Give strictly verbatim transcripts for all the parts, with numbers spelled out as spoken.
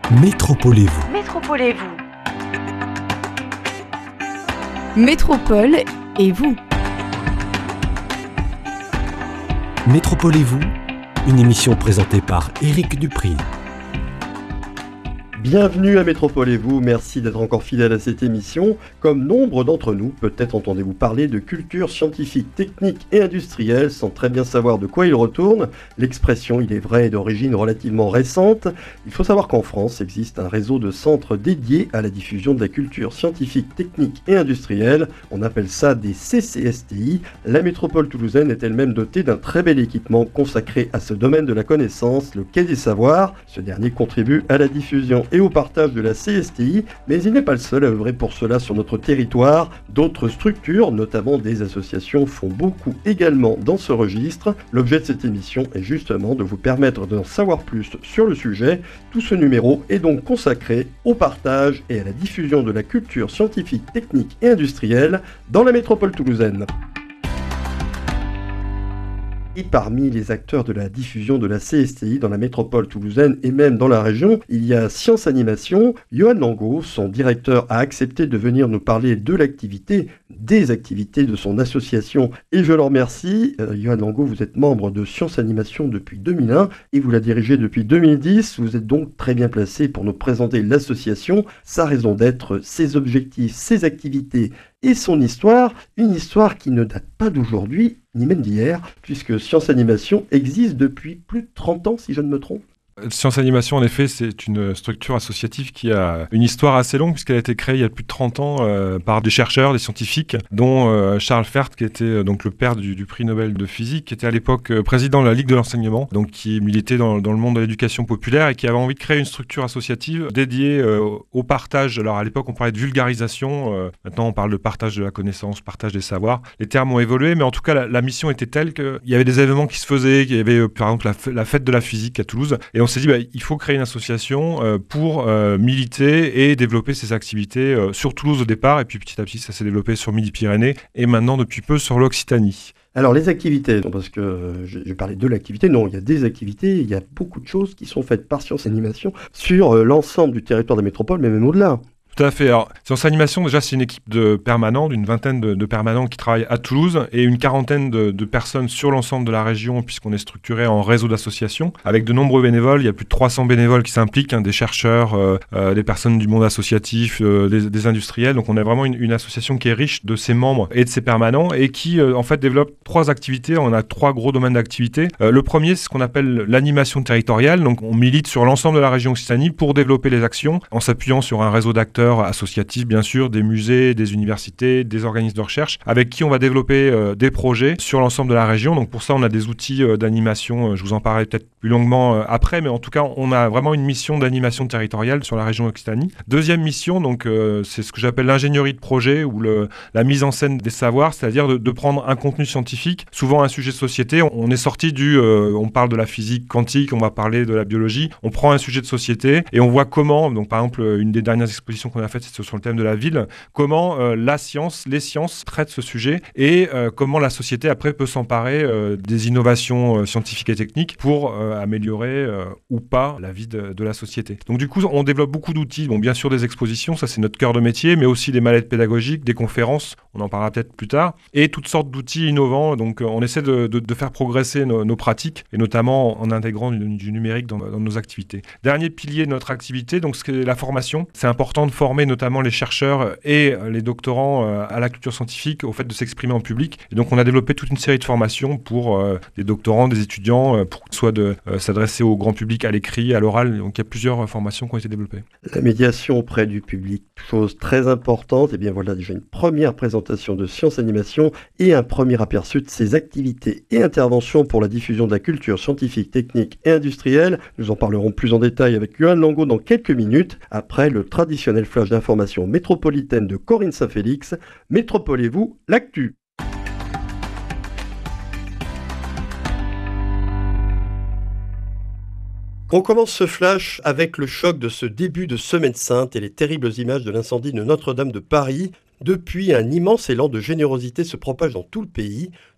Métropolez-vous. Métropolez-vous. Métropole et vous. Métropolez-vous, une émission présentée par Éric Dupri. Bienvenue à Métropolez-vous, merci d'être encore fidèle à cette émission. Comme nombre d'entre nous, peut-être entendez-vous parler de culture scientifique, technique et industrielle sans très bien savoir de quoi il retourne. L'expression, il est vrai, est d'origine relativement récente. Il faut savoir qu'en France existe un réseau de centres dédiés à la diffusion de la culture scientifique, technique et industrielle. On appelle ça des C C S T I. La métropole toulousaine est elle-même dotée d'un très bel équipement consacré à ce domaine de la connaissance, le Quai des Savoirs. Ce dernier contribue à la diffusion et au partage de la C S T I, mais il n'est pas le seul à œuvrer pour cela sur notre territoire. D'autres structures, notamment des associations, font beaucoup également dans ce registre. L'objet de cette émission est justement de vous permettre d'en savoir plus sur le sujet. Tout ce numéro est donc consacré au partage et à la diffusion de la culture scientifique, technique et industrielle dans la métropole toulousaine. Et parmi les acteurs de la diffusion de la C S T I dans la métropole toulousaine et même dans la région, il y a Science Animation. Johan Langot, son directeur, a accepté de venir nous parler de l'activité, des activités de son association et je le remercie. Euh, Johan Langot, vous êtes membre de Science Animation depuis deux mille un et vous la dirigez depuis deux mille dix. Vous êtes donc très bien placé pour nous présenter l'association, sa raison d'être, ses objectifs, ses activités et son histoire, une histoire qui ne date pas d'aujourd'hui, ni même d'hier, puisque Science Animation existe depuis plus de trente ans, si je ne me trompe. Science Animation, en effet, c'est une structure associative qui a une histoire assez longue puisqu'elle a été créée il y a plus de trente ans euh, par des chercheurs, des scientifiques, dont euh, Charles Fert, qui était euh, donc le père du, du prix Nobel de physique, qui était à l'époque euh, président de la Ligue de l'enseignement, donc qui militait dans, dans le monde de l'éducation populaire et qui avait envie de créer une structure associative dédiée euh, au partage. Alors à l'époque, on parlait de vulgarisation, euh, maintenant on parle de partage de la connaissance, partage des savoirs. Les termes ont évolué, mais en tout cas, la, la mission était telle qu'il y avait des événements qui se faisaient, il y avait euh, par exemple la, la fête de la physique à Toulouse, et on s'est dit, bah, il faut créer une association euh, pour euh, militer et développer ces activités euh, sur Toulouse au départ, et puis petit à petit, ça s'est développé sur Midi-Pyrénées, et maintenant, depuis peu, sur l'Occitanie. Alors les activités, parce que euh, j'ai parlé de l'activité, non, il y a des activités, il y a beaucoup de choses qui sont faites par Science Animation sur euh, l'ensemble du territoire de la métropole, mais même au-delà. Tout à fait. Alors, Science Animation, déjà, c'est une équipe de permanents, d'une vingtaine de, de permanents qui travaillent à Toulouse et une quarantaine de, de personnes sur l'ensemble de la région, puisqu'on est structuré en réseau d'associations, avec de nombreux bénévoles. Il y a plus de trois cents bénévoles qui s'impliquent, hein, des chercheurs, euh, euh, des personnes du monde associatif, euh, des, des industriels. Donc, on a vraiment une, une association qui est riche de ses membres et de ses permanents et qui, euh, en fait, développe trois activités. On a trois gros domaines d'activité. Euh, le premier, c'est ce qu'on appelle l'animation territoriale. Donc, on milite sur l'ensemble de la région Occitanie pour développer les actions en s'appuyant sur un réseau d'acteurs associatifs, bien sûr, des musées, des universités, des organismes de recherche, avec qui on va développer euh, des projets sur l'ensemble de la région. Donc pour ça, on a des outils euh, d'animation, euh, je vous en parlerai peut-être plus longuement euh, après, mais en tout cas, on a vraiment une mission d'animation territoriale sur la région Occitanie. Deuxième mission, donc euh, c'est ce que j'appelle l'ingénierie de projet ou le, la mise en scène des savoirs, c'est-à-dire de, de prendre un contenu scientifique, souvent un sujet de société. On, on est sorti du, euh, on parle de la physique quantique, on va parler de la biologie, on prend un sujet de société et on voit comment, donc par exemple, une des dernières expositions qu'on a faites, c'est sur le thème de la ville, comment euh, la science, les sciences traitent ce sujet et euh, comment la société après peut s'emparer euh, des innovations euh, scientifiques et techniques pour euh, améliorer euh, ou pas la vie de, de la société. Donc du coup, on développe beaucoup d'outils, bon bien sûr des expositions, ça c'est notre cœur de métier, mais aussi des mallettes pédagogiques, des conférences, on en parlera peut-être plus tard, et toutes sortes d'outils innovants. Donc euh, on essaie de, de, de faire progresser nos, nos pratiques et notamment en intégrant du, du numérique dans, dans nos activités. Dernier pilier de notre activité, donc c'est la formation. C'est important de former notamment les chercheurs et les doctorants à la culture scientifique au fait de s'exprimer en public. Et donc on a développé toute une série de formations pour euh, des doctorants, des étudiants, euh, pour soit de euh, s'adresser au grand public à l'écrit, à l'oral. Donc il y a plusieurs formations qui ont été développées. La médiation auprès du public, chose très importante. Et bien voilà déjà une première présentation de Science Animation et un premier aperçu de ses activités et interventions pour la diffusion de la culture scientifique, technique et industrielle. Nous en parlerons plus en détail avec Johan Langot dans quelques minutes, après le traditionnel flash d'information métropolitaine de Corinne Saint-Félix. Métropolez-vous, l'actu. On commence ce flash avec le choc de ce début de Semaine Sainte et les terribles images de l'incendie de Notre-Dame de Paris. Depuis, un immense élan de générosité se propage dans tout le pays.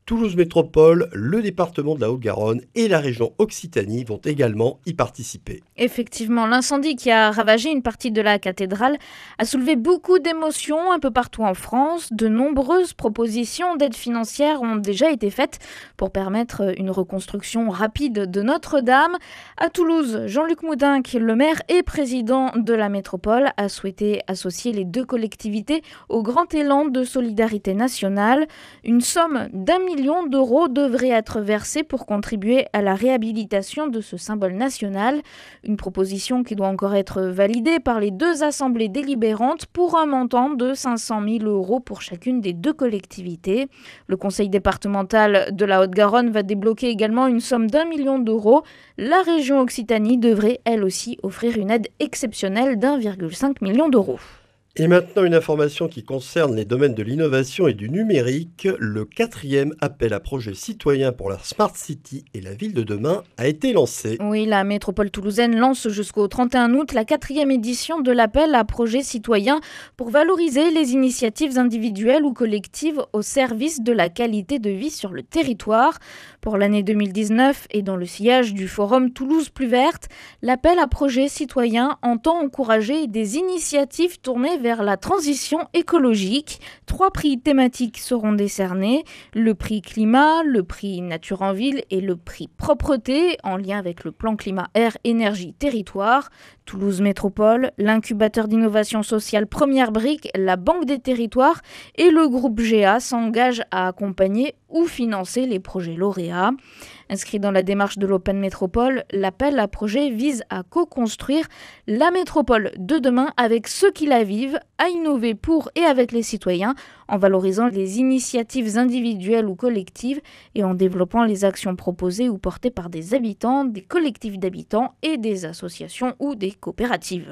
Toulouse Métropole, le département de la Haute-Garonne et la région Occitanie vont également y participer. Effectivement, l'incendie qui a ravagé une partie de la cathédrale a soulevé beaucoup d'émotions un peu partout en France. De nombreuses propositions d'aide financière ont déjà été faites pour permettre une reconstruction rapide de Notre-Dame. À Toulouse, Jean-Luc Moudinque, le maire et président de la métropole, a souhaité associer les deux collectivités au grand élan de solidarité nationale. Une somme d'un million d'euros devrait être versée pour contribuer à la réhabilitation de ce symbole national. Une proposition qui doit encore être validée par les deux assemblées délibérantes pour un montant de cinq cent mille euros pour chacune des deux collectivités. Le conseil départemental de la Haute-Garonne va débloquer également une somme d'un million d'euros. La région Occitanie devrait elle aussi offrir une aide exceptionnelle d'un virgule cinq million d'euros. Et maintenant, une information qui concerne les domaines de l'innovation et du numérique. Le quatrième appel à projet citoyen pour la Smart City et la ville de demain a été lancé. Oui, la métropole toulousaine lance jusqu'au trente et un août la quatrième édition de l'appel à projet citoyen pour valoriser les initiatives individuelles ou collectives au service de la qualité de vie sur le territoire. Pour l'année deux mille dix-neuf et dans le sillage du forum Toulouse Plus Verte, l'appel à projet citoyen entend encourager des initiatives tournées vers vers la transition écologique. Trois prix thématiques seront décernés, le prix climat, le prix nature en ville et le prix propreté en lien avec le plan climat air énergie territoire. Toulouse Métropole, l'incubateur d'innovation sociale Première Brique, la Banque des territoires et le groupe G A s'engagent à accompagner ou financer les projets lauréats. Inscrit dans la démarche de l'Open Métropole, l'appel à projet vise à co-construire la métropole de demain avec ceux qui la vivent, à innover pour et avec les citoyens, en valorisant les initiatives individuelles ou collectives et en développant les actions proposées ou portées par des habitants, des collectifs d'habitants et des associations ou des coopératives.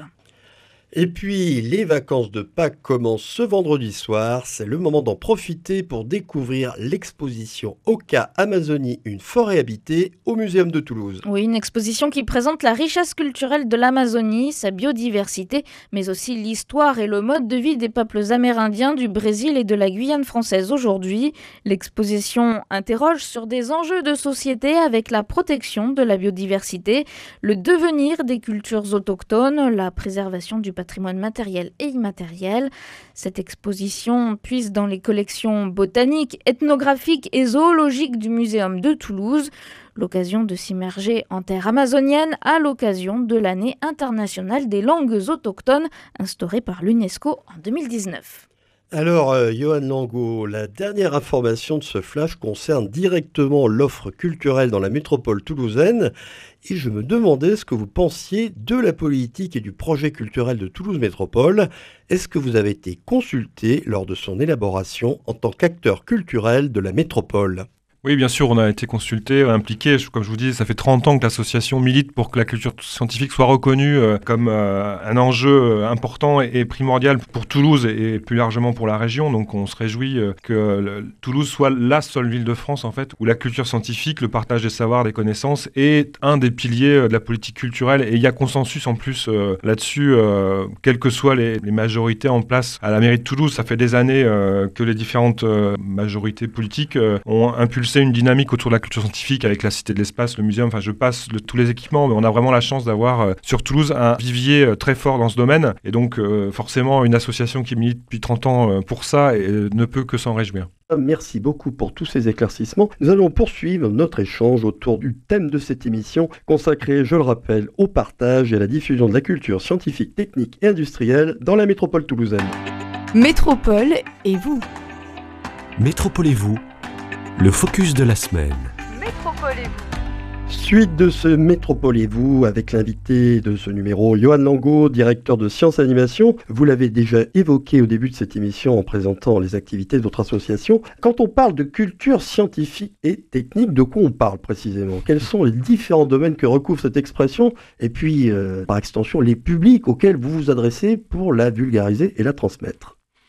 Et puis, les vacances de Pâques commencent ce vendredi soir. C'est le moment d'en profiter pour découvrir l'exposition Oka Amazonie, une forêt habitée au Muséum de Toulouse. Oui, une exposition qui présente la richesse culturelle de l'Amazonie, sa biodiversité, mais aussi l'histoire et le mode de vie des peuples amérindiens du Brésil et de la Guyane française aujourd'hui. L'exposition interroge sur des enjeux de société avec la protection de la biodiversité, le devenir des cultures autochtones, la préservation du patrimoine matériel et immatériel. Cette exposition puise dans les collections botaniques, ethnographiques et zoologiques du Muséum de Toulouse. L'occasion de s'immerger en terre amazonienne à l'occasion de l'année internationale des langues autochtones instaurée par l'UNESCO en deux mille dix-neuf. Alors, euh, Johan Langot, la dernière information de ce flash concerne directement l'offre culturelle dans la métropole toulousaine. Et je me demandais ce que vous pensiez de la politique et du projet culturel de Toulouse Métropole. Est-ce que vous avez été consulté lors de son élaboration en tant qu'acteur culturel de la métropole ? Oui, bien sûr, on a été consulté, impliqué. Comme je vous dis, ça fait trente ans que l'association milite pour que la culture scientifique soit reconnue euh, comme euh, un enjeu important et, et primordial pour Toulouse et plus largement pour la région. Donc on se réjouit euh, que le, Toulouse soit la seule ville de France en fait où la culture scientifique, le partage des savoirs, des connaissances est un des piliers de la politique culturelle. Et il y a consensus en plus euh, là-dessus, euh, quelles que soient les, les majorités en place à la mairie de Toulouse. Ça fait des années euh, que les différentes euh, majorités politiques euh, ont impulsé une dynamique autour de la culture scientifique avec la Cité de l'Espace, le muséum, enfin je passe le, tous les équipements, mais on a vraiment la chance d'avoir euh, sur Toulouse un vivier euh, très fort dans ce domaine et donc euh, forcément une association qui milite depuis trente ans euh, pour ça et, euh, ne peut que s'en réjouir. Merci beaucoup pour tous ces éclaircissements. Nous allons poursuivre notre échange autour du thème de cette émission consacrée, je le rappelle, au partage et à la diffusion de la culture scientifique, technique et industrielle dans la métropole toulousaine. Métropole et vous. Métropole et vous, le focus de la semaine. Métropolez-vous. Suite de ce Métropolez-vous avec l'invité de ce numéro, Johan Langot, directeur de Sciences Animation. Vous l'avez déjà évoqué au début de cette émission en présentant les activités de votre association. Quand on parle de culture scientifique et technique, de quoi on parle précisément ? Quels sont les différents domaines que recouvre cette expression ? Et puis, euh, par extension, les publics auxquels vous vous adressez pour la vulgariser et la transmettre ?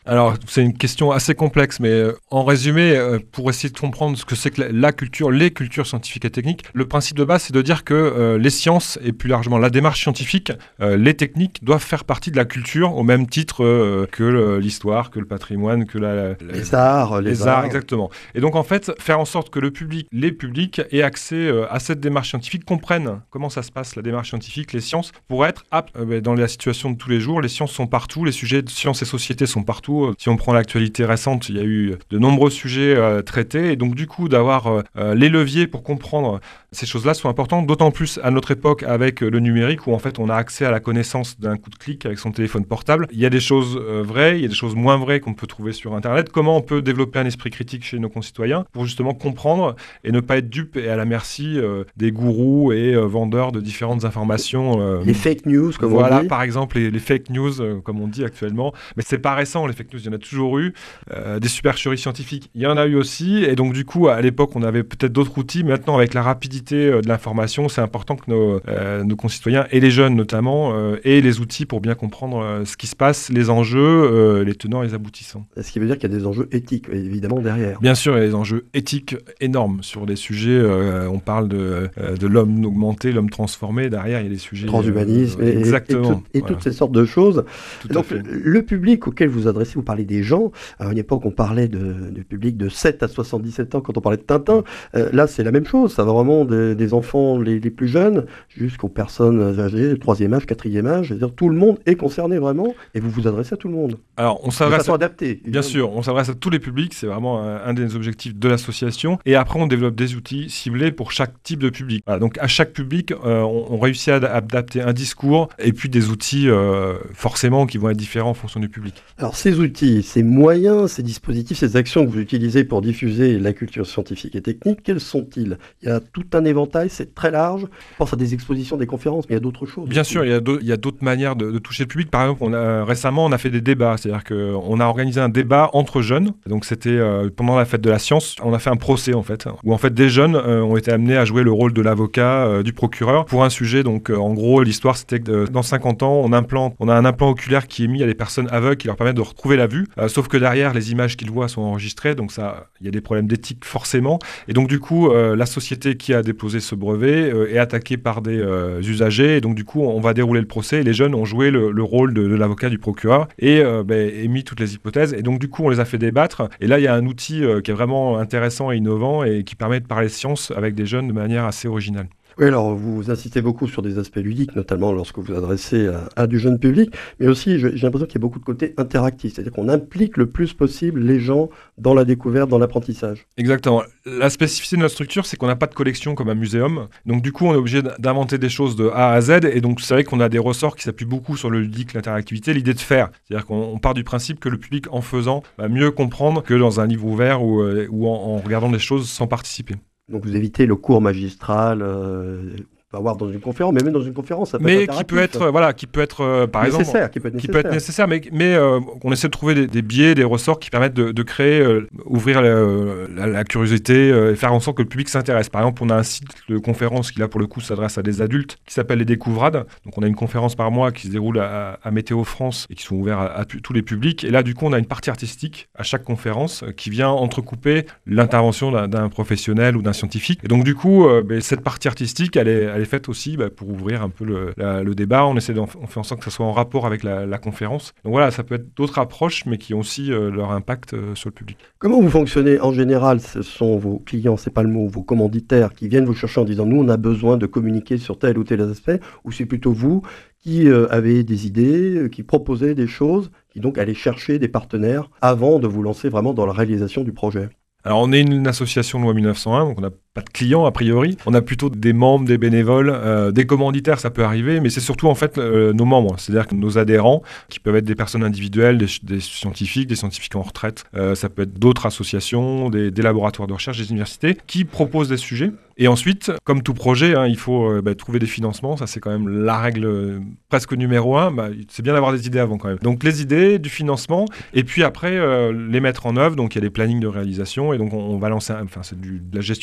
Alors, c'est une question assez complexe, mais euh, en résumé, euh, pour essayer de comprendre ce que c'est que la, la culture, les cultures scientifiques et techniques, le principe de base, c'est de dire que euh, les sciences, et plus largement la démarche scientifique, euh, les techniques doivent faire partie de la culture au même titre euh, que le, l'histoire, que le patrimoine, que la, la, les arts, les, les arts, arts, exactement. Et donc, en fait, faire en sorte que le public, les publics, aient accès euh, à cette démarche scientifique, comprennent comment ça se passe, la démarche scientifique, les sciences, pour être aptes euh, dans la situation de tous les jours. Les sciences sont partout, les sujets de sciences et société sont partout. Si on prend l'actualité récente, il y a eu de nombreux sujets euh, traités. Et donc, du coup, d'avoir euh, les leviers pour comprendre ces choses-là sont importantes, d'autant plus à notre époque avec le numérique où, en fait, on a accès à la connaissance d'un coup de clic avec son téléphone portable. Il y a des choses euh, vraies, il y a des choses moins vraies qu'on peut trouver sur Internet. Comment on peut développer un esprit critique chez nos concitoyens pour justement comprendre et ne pas être dupe et à la merci euh, des gourous et euh, vendeurs de différentes informations. Euh, les fake news, comme voilà, on dit. Par exemple, les, les fake news, euh, comme on dit actuellement. Mais c'est pas récent, les fake news, il y en a toujours eu. Euh, des supercheries scientifiques, il y en a eu aussi. Et donc, du coup, à l'époque, on avait peut-être d'autres outils. Maintenant, avec la rapidité euh, de l'information, c'est important que nos, euh, nos concitoyens, et les jeunes notamment, euh, aient les outils pour bien comprendre euh, ce qui se passe, les enjeux, euh, les tenants et les aboutissants. Ce qui veut dire qu'il y a des enjeux éthiques, évidemment, derrière. Bien sûr, il y a des enjeux éthiques énormes sur des sujets. Euh, on parle de, euh, de l'homme augmenté, l'homme transformé. Derrière, il y a des sujets... Transhumanisme, euh, et, exactement, et, tout, et voilà. toutes ces sortes de choses. Tout Donc, le public auquel vous adressez, vous parlez des gens. À une époque, on parlait de, de public de sept à soixante-dix-sept ans quand on parlait de Tintin. Euh, là, c'est la même chose. Ça va vraiment des, des enfants les, les plus jeunes jusqu'aux personnes âgées, troisième âge, quatrième âge. C'est-à-dire tout le monde est concerné vraiment et vous vous adressez à tout le monde. Alors, on de s'adresse façon à... adaptée. Bien évidemment. sûr, on s'adresse à tous les publics. C'est vraiment un, un des objectifs de l'association. Et après, on développe des outils ciblés pour chaque type de public. Voilà, donc, à chaque public, euh, on, on réussit à adapter un discours et puis des outils euh, forcément qui vont être différents en fonction du public. Alors, ces outils, ces moyens, ces dispositifs, ces actions que vous utilisez pour diffuser la culture scientifique et technique, quels sont-ils ? Il y a tout un éventail, c'est très large. Je pense à des expositions, des conférences, mais il y a d'autres choses. Bien aussi. sûr, il y a, il y a d'autres manières de, de toucher le public. Par exemple, on a, récemment, on a fait des débats. C'est-à-dire qu'on a organisé un débat entre jeunes. Donc, c'était euh, pendant la fête de la science. On a fait un procès, en fait, où en fait, des jeunes euh, ont été amenés à jouer le rôle de l'avocat, euh, du procureur, pour un sujet. Donc, euh, en gros, l'histoire, c'était que euh, dans cinquante ans, on, implante, on a un implant oculaire qui est mis à des personnes aveugles qui leur permet de retrouver la vue. Euh, sauf que derrière, les images qu'ils voient sont enregistrées. Donc, ça, il y a des problèmes d'éthique, forcément. Et donc, du coup, euh, la société qui a déposé ce brevet euh, est attaquée par des euh, usagers. Et donc, du coup, on va dérouler le procès. Et les jeunes ont joué le, le rôle de, de l'avocat, du procureur, et euh, bah, émis toutes les hypothèses. Et donc, du coup, on les a fait débattre. Et là, il y a un outil euh, qui est vraiment intéressant et innovant et qui permet de parler science avec des jeunes de manière assez originale. Oui, alors vous insistez beaucoup sur des aspects ludiques, notamment lorsque vous vous adressez à, à du jeune public, mais aussi j'ai l'impression qu'il y a beaucoup de côté interactif, c'est-à-dire qu'on implique le plus possible les gens dans la découverte, dans l'apprentissage. Exactement. La spécificité de notre structure, c'est qu'on n'a pas de collection comme un muséum, donc du coup on est obligé d'inventer des choses de A à Z, et donc c'est vrai qu'on a des ressorts qui s'appuient beaucoup sur le ludique, l'interactivité, l'idée de faire, c'est-à-dire qu'on part du principe que le public en faisant va mieux comprendre que dans un livre ouvert ou, euh, ou en, en regardant des choses sans participer. Donc vous évitez le cours magistral, euh, on peut avoir dans une conférence, mais même dans une conférence, ça peut mais être qui peut être, voilà, qui peut être, euh, par nécessaire, exemple, qui peut être qui nécessaire, peut être nécessaire, mais, mais euh, on essaie de trouver des, des biais, des ressorts qui permettent de, de créer, euh, ouvrir le, la, la curiosité euh, et faire en sorte que le public s'intéresse. Par exemple, on a un site de conférence qui là pour le coup s'adresse à des adultes, qui s'appelle les Découvrades. Donc on a une conférence par mois qui se déroule à, à Météo France et qui sont ouverts à, à tous les publics. Et là du coup on a une partie artistique à chaque conférence euh, qui vient entrecouper l'intervention d'un, d'un professionnel ou d'un scientifique. Et donc du coup euh, bah, cette partie artistique elle est, elle est faite aussi bah, pour ouvrir un peu le, la, le débat. On essaie d'en, on fait en sorte que ça soit en rapport avec la, la conférence. Donc voilà, ça peut être d'autres approches, mais qui ont aussi euh, leur impact euh, sur le public. Comment vous fonctionnez en général? Ce sont vos clients, c'est pas le mot, vos commanditaires qui viennent vous chercher en disant nous on a besoin de communiquer sur tel ou tel aspect, ou c'est plutôt vous qui euh, avez des idées, euh, qui proposez des choses, qui donc allez chercher des partenaires avant de vous lancer vraiment dans la réalisation du projet? Alors on est une, une association loi mille neuf cent un, donc on n'a pas de clients a priori. On a plutôt des membres, des bénévoles, euh, des commanditaires, ça peut arriver, mais c'est surtout en fait euh, nos membres, c'est-à-dire que nos adhérents, qui peuvent être des personnes individuelles, des, des scientifiques, des scientifiques en retraite, euh, ça peut être d'autres associations, des, des laboratoires de recherche, des universités, qui proposent des sujets. Et ensuite, comme tout projet, hein, il faut euh, bah, trouver des financements, ça c'est quand même la règle euh, presque numéro un, bah, c'est bien d'avoir des idées avant quand même. Donc les idées, du financement, et puis après euh, les mettre en œuvre, donc il y a des plannings de réalisation, et donc on, on va lancer, un, enfin c'est du, de la gestion de projet,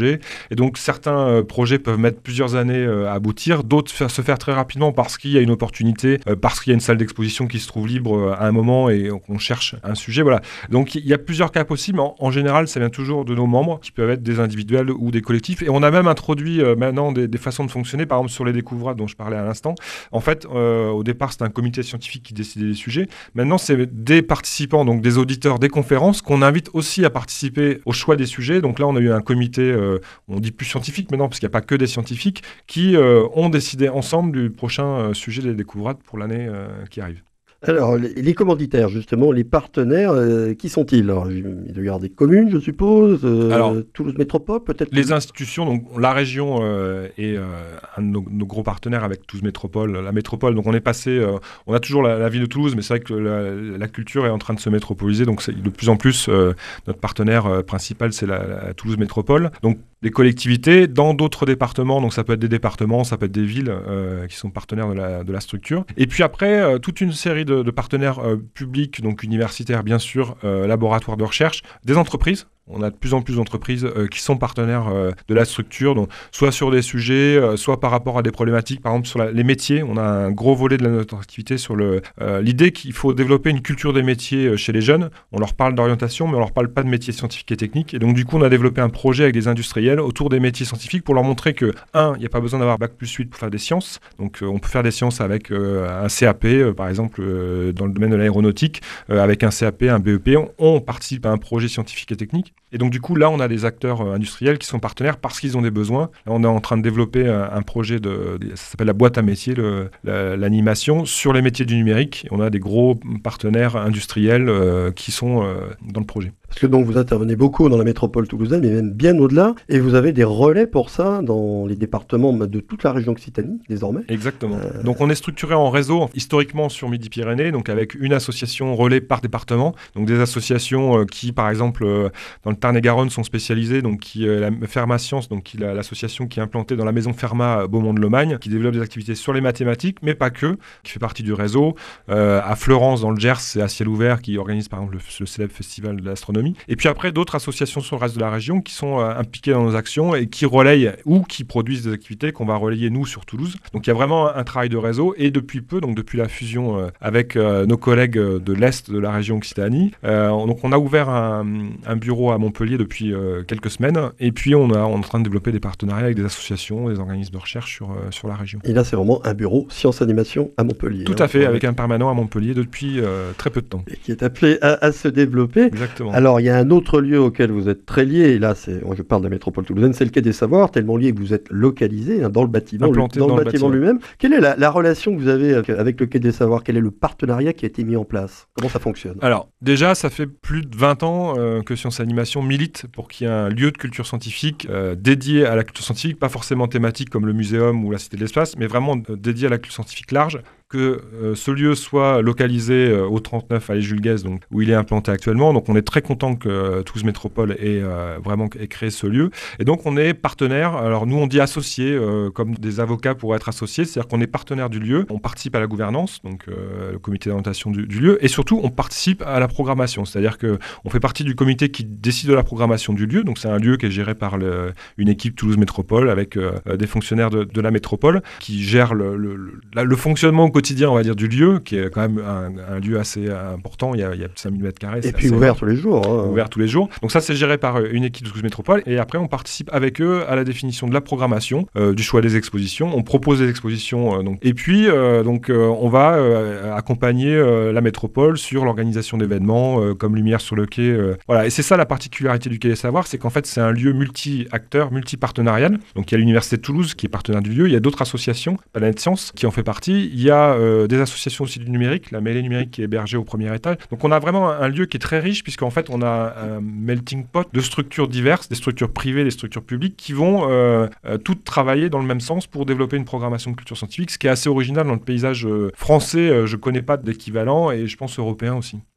projet. Et donc certains euh, projets peuvent mettre plusieurs années euh, à aboutir, d'autres faire, se faire très rapidement parce qu'il y a une opportunité, euh, parce qu'il y a une salle d'exposition qui se trouve libre euh, à un moment et qu'on cherche un sujet. Voilà. Donc il y a plusieurs cas possibles. En, en général, ça vient toujours de nos membres, qui peuvent être des individuels ou des collectifs. Et on a même introduit euh, maintenant des, des façons de fonctionner, par exemple sur les découvrables dont je parlais à l'instant. En fait, euh, au départ, c'était un comité scientifique qui décidait des sujets. Maintenant, c'est des participants, donc des auditeurs des conférences, qu'on invite aussi à participer au choix des sujets. Donc là, on a eu un comité, euh, on dit plus scientifique maintenant, parce qu'il n'y a pas que des scientifiques, qui euh, ont décidé ensemble du prochain euh, sujet des découvrables pour l'année euh, qui arrive. Alors, les, les commanditaires, justement, les partenaires, euh, qui sont-ils? Alors, il doit y avoir des communes, je suppose, euh, Alors, Toulouse Métropole, peut-être? Les institutions, donc la région euh, est euh, un de nos, nos gros partenaires avec Toulouse Métropole, la métropole. Donc on est passé, euh, on a toujours la, la ville de Toulouse, mais c'est vrai que la, la culture est en train de se métropoliser. Donc c'est, de plus en plus, euh, notre partenaire euh, principal, c'est la, la Toulouse Métropole. Donc des collectivités dans d'autres départements, donc ça peut être des départements, ça peut être des villes euh, qui sont partenaires de la, de la structure. Et puis après, euh, toute une série de, de partenaires euh, publics, donc universitaires bien sûr, euh, laboratoires de recherche, des entreprises. On a de plus en plus d'entreprises euh, qui sont partenaires euh, de la structure, donc soit sur des sujets, euh, soit par rapport à des problématiques, par exemple sur la, les métiers. On a un gros volet de la, notre activité sur le, euh, l'idée qu'il faut développer une culture des métiers euh, chez les jeunes. On leur parle d'orientation, mais on leur parle pas de métiers scientifiques et techniques. Et donc du coup, on a développé un projet avec des industriels autour des métiers scientifiques pour leur montrer que, un, il n'y a pas besoin d'avoir bac plus huit pour faire des sciences. Donc euh, on peut faire des sciences avec euh, un C A P, euh, par exemple euh, dans le domaine de l'aéronautique, euh, avec un C A P, un B E P. On, on participe à un projet scientifique et technique. Et donc, du coup, là, on a des acteurs euh, industriels qui sont partenaires parce qu'ils ont des besoins. Là, on est en train de développer un, un projet, de, de, ça s'appelle la boîte à métiers, le, la, l'animation, sur les métiers du numérique. Et on a des gros partenaires industriels euh, qui sont euh, dans le projet. Parce que donc vous intervenez beaucoup dans la métropole toulousaine, mais même bien au-delà, et vous avez des relais pour ça dans les départements de toute la région Occitanie, désormais. Exactement. Euh... Donc on est structuré en réseau, historiquement sur Midi-Pyrénées, donc avec une association relais par département. Donc des associations euh, qui, par exemple, euh, dans le Tarn-et-Garonne, sont spécialisées, donc qui euh, la Ferma Science, donc qui, la, l'association qui est implantée dans la maison Ferma Beaumont-de-Lomagne, qui développe des activités sur les mathématiques, mais pas que, qui fait partie du réseau. Euh, à Fleurance, dans le Gers, c'est à ciel ouvert qui organise par exemple le, le célèbre festival de l'astronomie. Et puis après, d'autres associations sur le reste de la région qui sont euh, impliquées dans nos actions et qui relayent ou qui produisent des activités qu'on va relayer nous sur Toulouse. Donc il y a vraiment un travail de réseau et depuis peu, donc depuis la fusion euh, avec euh, nos collègues de l'Est de la région Occitanie, euh, on, donc on a ouvert un, un bureau à Montpellier depuis euh, quelques semaines et puis on, a, on est en train de développer des partenariats avec des associations, des organismes de recherche sur, euh, sur la région. Et là c'est vraiment un bureau science-animation à Montpellier. Tout hein, à fait, avec un permanent à Montpellier depuis euh, très peu de temps. Et qui est appelé à, à se développer. Exactement. Alors il y a un autre lieu auquel vous êtes très lié, et là c'est, je parle de la métropole toulousaine, c'est le Quai des Savoirs, tellement lié que vous êtes localisé hein, dans le bâtiment, le, dans, dans le bâtiment, bâtiment lui-même. Quelle est la, la relation que vous avez avec, avec le Quai des Savoirs? Quel est le partenariat qui a été mis en place? Comment ça fonctionne? Alors déjà, ça fait plus de vingt ans euh, que Science Animation milite pour qu'il y ait un lieu de culture scientifique euh, dédié à la culture scientifique, pas forcément thématique comme le muséum ou la Cité de l'Espace, mais vraiment euh, dédié à la culture scientifique large. Que euh, ce lieu soit localisé euh, au trente-neuf à Jules Guès, donc où il est implanté actuellement. Donc on est très content que euh, Toulouse Métropole ait euh, vraiment ait créé ce lieu. Et donc on est partenaire. Alors nous on dit associé, euh, comme des avocats pour être associés, c'est-à-dire qu'on est partenaire du lieu. On participe à la gouvernance, donc euh, le comité d'orientation du, du lieu, et surtout on participe à la programmation. C'est-à-dire que on fait partie du comité qui décide de la programmation du lieu. Donc c'est un lieu qui est géré par le, une équipe Toulouse Métropole avec euh, des fonctionnaires de, de la métropole qui gèrent le, le, le, le fonctionnement au quotidien, on va dire, du lieu, qui est quand même un, un lieu assez important. Il y a, il y a cinq mille mètres carrés. Et puis ouvert tous les jours. Hein. Ouvert tous les jours. Donc ça, c'est géré par une équipe de Toulouse Métropole. Et après, on participe avec eux à la définition de la programmation, euh, du choix des expositions. On propose des expositions. Euh, donc. Et puis, euh, donc, euh, on va euh, accompagner euh, la métropole sur l'organisation d'événements, euh, comme Lumière sur le quai. Euh, voilà. Et c'est ça la particularité du Quai des Savoirs, c'est qu'en fait, c'est un lieu multi-acteurs, multi-partenarial. Donc il y a l'Université de Toulouse qui est partenaire du lieu. Il y a d'autres associations, Planète Science, qui en fait partie. Il y a euh, des associations aussi du numérique, la mêlée numérique qui est hébergée au premier étage. Donc on a vraiment un, un lieu qui est très riche, puisqu'en fait on a un melting pot de structures diverses, des structures privées, des structures publiques, qui vont euh, euh, toutes travailler dans le même sens pour développer une programmation de culture scientifique, ce qui est assez original dans le paysage euh, français. Euh, je ne connais pas d'équivalent, et je pense européen aussi.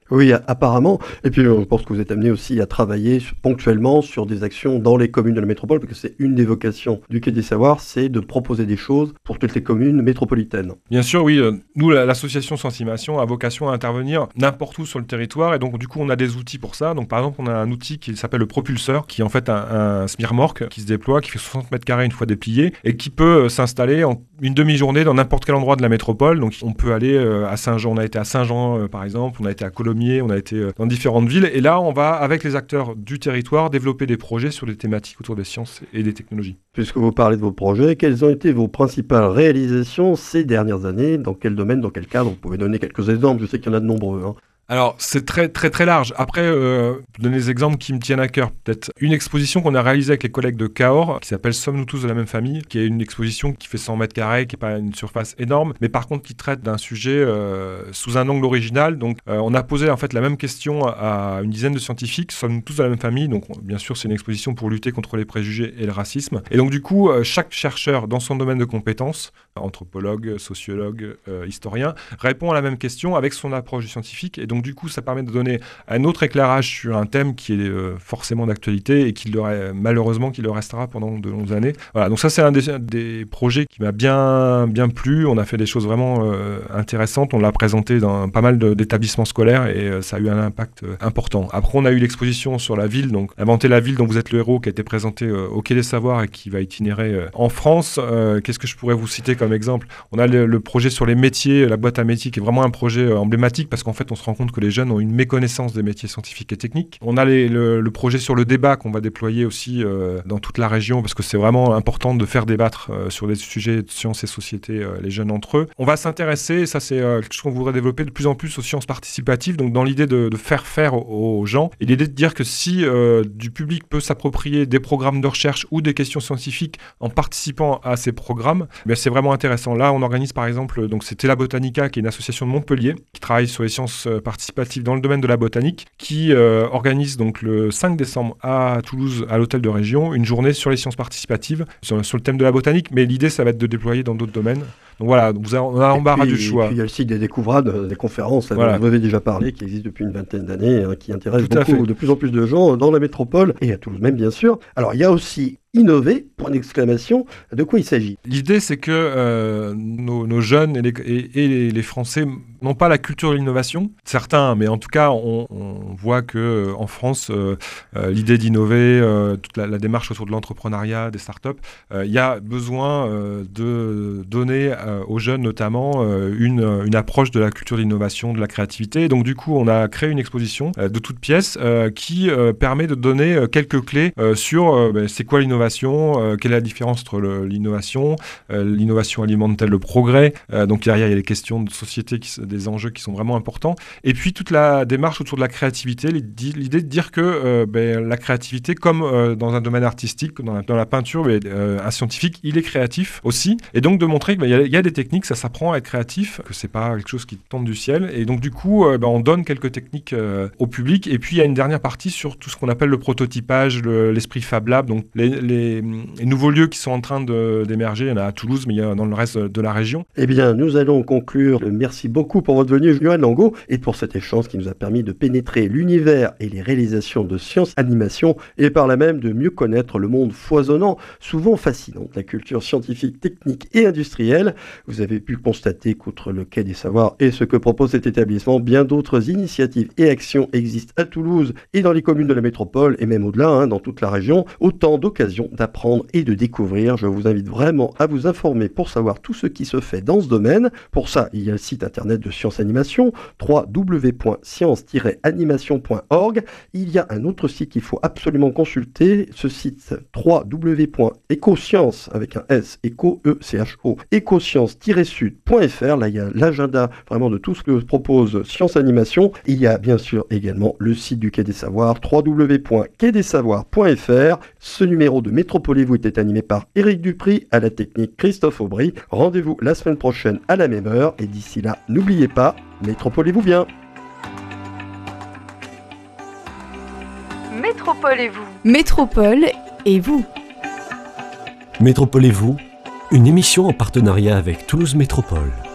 Oui, apparemment. Et puis, je pense que vous êtes amené aussi à travailler ponctuellement sur des actions dans les communes de la métropole, parce que c'est une des vocations du Quai des Savoirs, c'est de proposer des choses pour toutes les communes métropolitaines. Bien sûr, oui. Nous, l'association Sensimation a vocation à intervenir n'importe où sur le territoire, et donc du coup, on a des outils pour ça. Donc, par exemple, on a un outil qui s'appelle le propulseur, qui est en fait un, un smirmorque qui se déploie, qui fait soixante mètres carrés une fois déplié, et qui peut s'installer en une demi-journée dans n'importe quel endroit de la métropole. Donc, on peut aller à Saint-Jean. On a été à Saint-Jean, par exemple. On a été à Colomiers. On a été dans différentes villes. Et là, on va, avec les acteurs du territoire, développer des projets sur des thématiques autour des sciences et des technologies. Puisque vous parlez de vos projets, quelles ont été vos principales réalisations ces dernières années? Dans quel domaine, dans quel cadre? Vous pouvez donner quelques exemples, je sais qu'il y en a de nombreux. Hein. Alors, c'est très, très, très large. Après, euh, donner des exemples qui me tiennent à cœur. Peut-être une exposition qu'on a réalisée avec les collègues de Cahors, qui s'appelle « Sommes-nous tous de la même famille », qui est une exposition qui fait cent mètres carrés, qui n'est pas une surface énorme, mais par contre qui traite d'un sujet euh, sous un angle original. Donc, euh, on a posé en fait la même question à une dizaine de scientifiques. « Sommes-nous tous de la même famille ?» Donc, bien sûr, c'est une exposition pour lutter contre les préjugés et le racisme. Et donc, du coup, euh, chaque chercheur dans son domaine de compétences, anthropologue, sociologue, euh, historien, répond à la même question avec son approche scientifique. Et donc, du coup, ça permet de donner un autre éclairage sur un thème qui est euh, forcément d'actualité et qui le, malheureusement qui le restera pendant de longues années. Voilà, donc ça c'est un des, un des projets qui m'a bien, bien plu. On a fait des choses vraiment euh, intéressantes. On l'a présenté dans pas mal de, d'établissements scolaires et euh, ça a eu un impact euh, important. Après, on a eu l'exposition sur la ville, donc Inventer la ville dont vous êtes le héros, qui a été présentée euh, au Quai des Savoirs et qui va itinérer euh, en France. Euh, qu'est-ce que je pourrais vous citer comme exemple? On a le, le projet sur les métiers, la boîte à métiers, qui est vraiment un projet euh, emblématique parce qu'en fait, on se rend compte que les jeunes ont une méconnaissance des métiers scientifiques et techniques. On a les, le, le projet sur le débat qu'on va déployer aussi euh, dans toute la région parce que c'est vraiment important de faire débattre euh, sur des sujets de sciences et société euh, les jeunes entre eux. On va s'intéresser, et ça c'est euh, quelque chose qu'on voudrait développer de plus en plus aux sciences participatives, donc dans l'idée de, de faire faire aux, aux gens et l'idée de dire que si euh, du public peut s'approprier des programmes de recherche ou des questions scientifiques en participant à ces programmes, ben c'est vraiment intéressant. Là, on organise par exemple, donc c'est Tela Botanica, qui est une association de Montpellier qui travaille sur les sciences euh, participatives dans le domaine de la botanique, qui euh, organise donc le cinq décembre à Toulouse, à l'hôtel de région, une journée sur les sciences participatives, sur, sur le thème de la botanique, mais l'idée, ça va être de déployer dans d'autres domaines. Donc voilà, vous avez, on a l'embarras du choix. Et puis il y a le site des découvrades, des conférences, là, voilà. dont vous avez déjà parlé, qui existe depuis une vingtaine d'années, hein, qui intéresse beaucoup, de plus en plus de gens dans la métropole, et à Toulouse même, bien sûr. Alors, il y a aussi innover, point d'exclamation, de quoi il s'agit? L'idée, c'est que euh, nos, nos jeunes et les, et, et les, les Français n'ont pas la culture de l'innovation. Certains, mais en tout cas, on, on voit que en France, euh, euh, l'idée d'innover, euh, toute la, la démarche autour de l'entrepreneuriat, des startups, il euh, y a besoin euh, de donner euh, aux jeunes, notamment, euh, une, une approche de la culture de l'innovation, de la créativité. Et donc, du coup, on a créé une exposition euh, de toutes pièces euh, qui euh, permet de donner euh, quelques clés euh, sur euh, ben, c'est quoi l'innovation. Euh, quelle est la différence entre le, l'innovation euh, L'innovation alimente-t-elle le progrès euh, Donc derrière, il y a les questions de société, qui, des enjeux qui sont vraiment importants. Et puis toute la démarche autour de la créativité, l'idée de dire que euh, ben, la créativité, comme euh, dans un domaine artistique, dans la, dans la peinture, ben, euh, un scientifique, il est créatif aussi. Et donc de montrer qu'il ben, y, y a des techniques, ça s'apprend à être créatif, que c'est pas quelque chose qui tombe du ciel. Et donc du coup, euh, ben, on donne quelques techniques euh, au public. Et puis il y a une dernière partie sur tout ce qu'on appelle le prototypage, le, l'esprit Fab Lab, donc les, les Les, les nouveaux lieux qui sont en train de, d'émerger. Il y en a à Toulouse, mais il y a dans le reste de la région. Eh bien, nous allons conclure. Merci beaucoup pour votre venue, Johan Langot, et pour cet échange qui nous a permis de pénétrer l'univers et les réalisations de Science Animation, et par là même de mieux connaître le monde foisonnant, souvent fascinant, de la culture scientifique, technique et industrielle. Vous avez pu constater qu'outre le Quai des Savoirs et ce que propose cet établissement, bien d'autres initiatives et actions existent à Toulouse et dans les communes de la métropole, et même au-delà, hein, dans toute la région. Autant d'occasions d'apprendre et de découvrir. Je vous invite vraiment à vous informer pour savoir tout ce qui se fait dans ce domaine. Pour ça, il y a le site internet de Science Animation, w w w point science tiret animation point org. Il y a un autre site qu'il faut absolument consulter, ce site w w w point ecoscience avec un S, eco, E, C H O, ecoscience tiret sud point f r. Là, il y a l'agenda vraiment de tout ce que propose Science Animation. Il y a bien sûr également le site du Quai des Savoirs, w w w point quai des savoirs point f r. Ce numéro de Métropolez-vous était animé par Éric Dupri, à la technique Christophe Aubry. Rendez-vous la semaine prochaine à la même heure et d'ici là, n'oubliez pas, métropolez-vous bien. Métropolez-vous. Métropole et vous. Métropolez-vous, une émission en partenariat avec Toulouse Métropole.